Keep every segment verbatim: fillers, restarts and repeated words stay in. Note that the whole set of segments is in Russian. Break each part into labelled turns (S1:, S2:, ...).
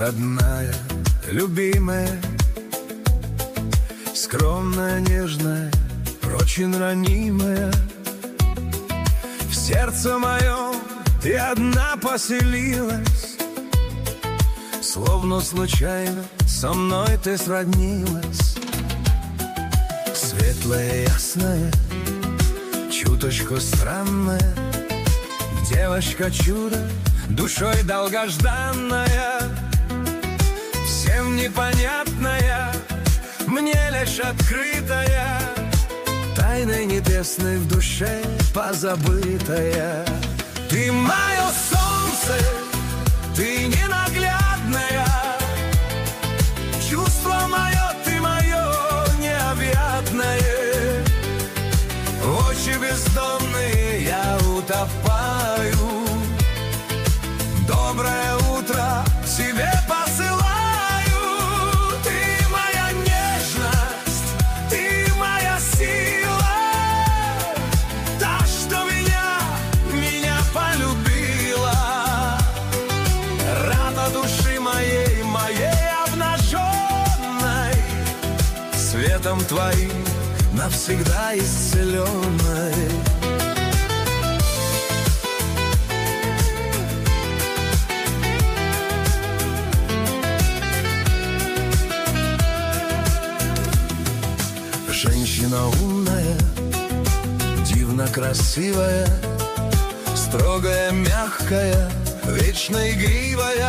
S1: родная, любимая, скромная, нежная, очень ранимая. В сердце моем ты одна поселилась, словно случайно со мной ты сроднилась. Светлая, ясная, чуточку странная, девочка-чудо, душой долгожданная, всем непонятная, мне лишь открытая, тайной небесной в душе позабытая. Ты мое солнце, ты ненаглядная, чувство мое, ты мое необъятное. В очи бездонные я утопаю, доброе утро тебе посылаю. Ты моя нежность, ты моя сила, та, что меня, меня полюбила. Рана души моей, моей обнаженной, светом твоим навсегда исцеленной. Женщина умная, дивно красивая, строгая, мягкая, вечно игривая,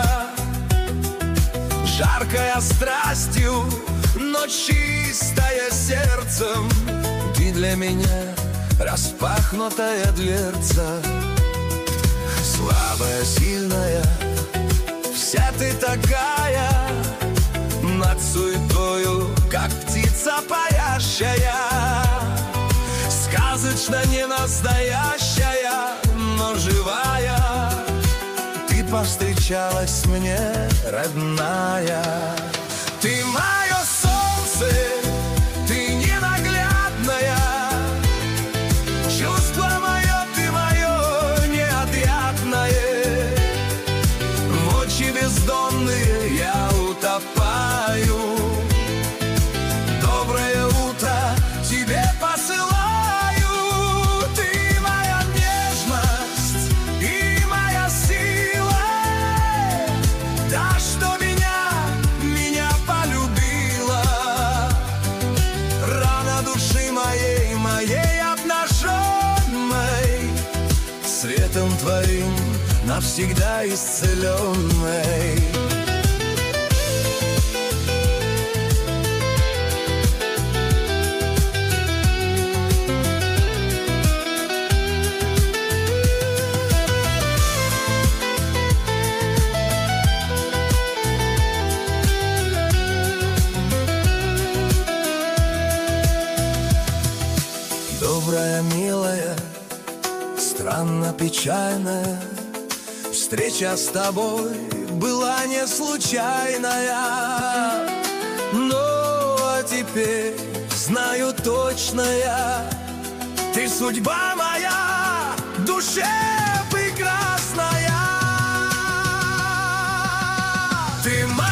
S1: жаркая страстью, но чистая сердцем. Ты для меня распахнутая дверца, слабая, сильная, вся ты такая, над суетою, как птица парящая, сказочно не настоящая, но живая. Ты повстречалась мне, родная. Ты мое солнце, ты ненаглядная, чувство мое, ты мое неотъятное. В очи бездонные я утопаю, доброе утро тебе посылаю. Ты моя нежность и моя сила, та, что меня, меня полюбила. Рана души моей, моей обнаженной, светом твоим навсегда исцеленной. Добрая, милая, странно печальная, встреча с тобой была не случайная. Но а теперь знаю точно я, ты судьба моя, душе прекрасная. Ты моя